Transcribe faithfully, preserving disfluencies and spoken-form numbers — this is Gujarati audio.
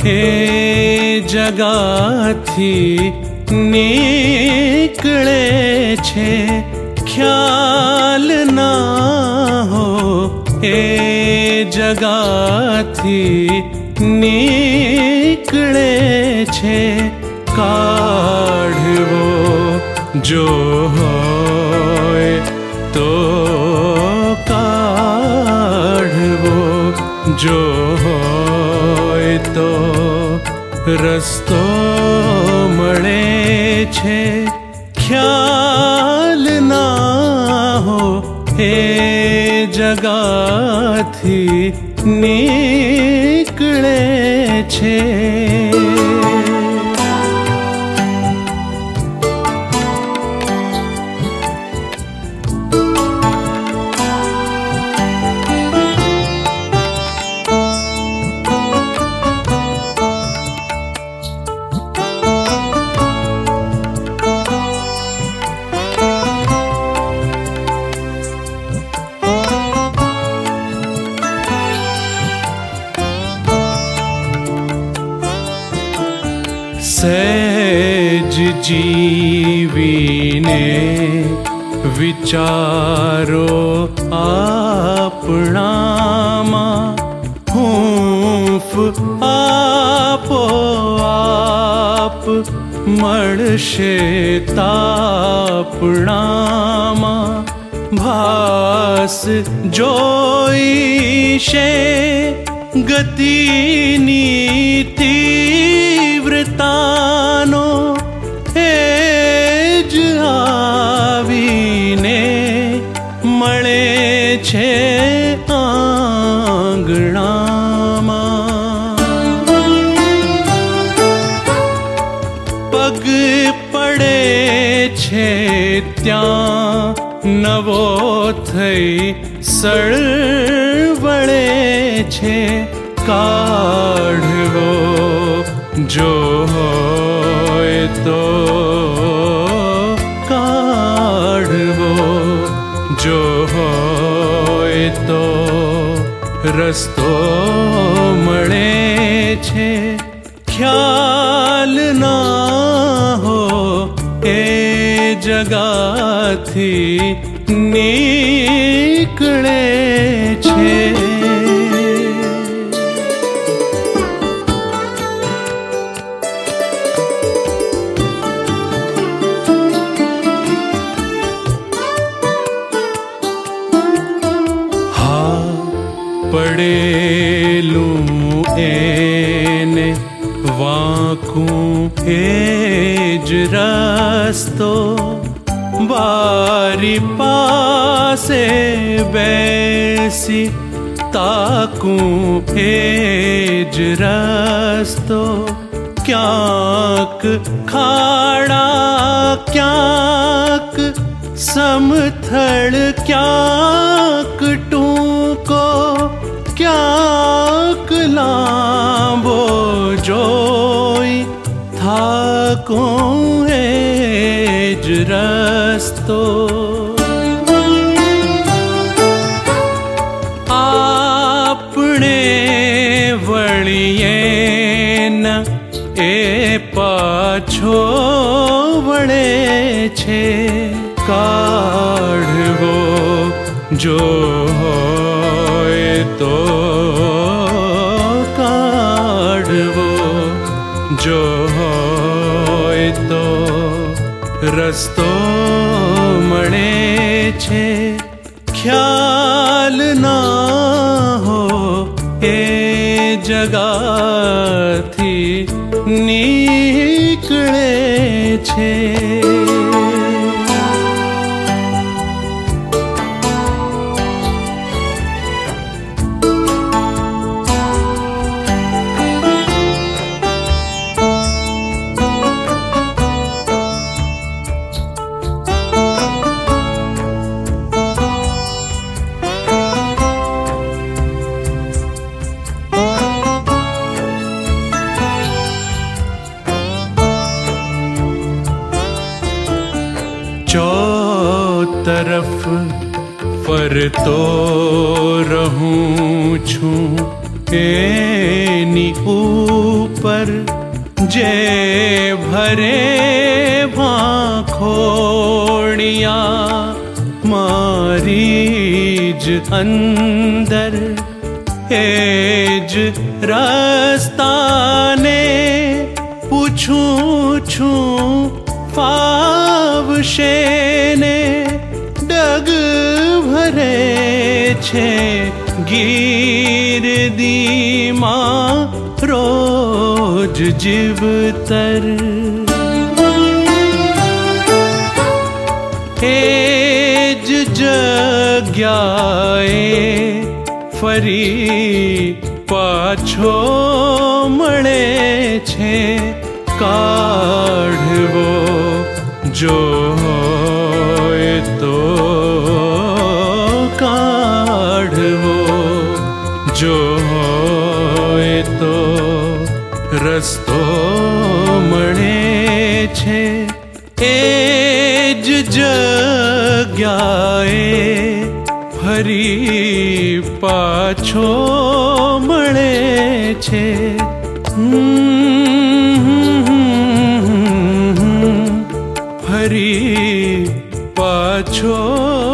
એ જગાથી નીકળે છે, ખ્યાલ ના હો એ જગાથી નીકળે છે, કાઢવો જો હોય તો કાઢવો જો હોય તો રસ્તો મળે છે, ખ્યાલ ના હો એ જગાથી નીકળે છે। સહેજ જીવીને વિચારો આપણામાં, હૂંફ આપો આપ મળશે તાપણામાં, ભાસ જોઈશે ગતિની તીવ્રતાનો, એ જ આવીને મળે છે આંગણામાં, પગ પડે છે ત્યાં નવો થઈ સળવળે છે, કાઢવો જો હોય તો કાઢવો જો હોય તો રસ્તો મળે છે, ખ્યાલ ના હો એ જગાથી નીકળે છે। પડેલું એને વાંકું એ જ રસ્તો, બારી પાસે બેસી તાકું એ જ રસ્તો, ક્યાંક ખાડા ક્યાંક સમથળ ક્યાંક ટૂંકો, ક્યાંક લાંબો જોઈ થાકું એ જ રસ્તો, આપણે વળીએ ન એ પાછો વળે છે, કાઢવો જો હોય તો કાઢવો જો હોય તો રસ્તો મળે છે, ખ્યાલ ના હો એ જગાથી નીકળે છે। चौतरफ फरतो रहूं छूं एनी ऊपर अंतर जे भरे भाखोड़िया मारीज अंदर एज रस्ताने पूछूं छूं फावशे ने डग भरे छे गीर दीमा रोज जीवतर एज जग्याए फरी पाछो मळे छे काढवो जो होय तो काढवो जो होय तो रस्तो मळे छे एज जग्याए फरी पाछो मळे छे फरी पाछो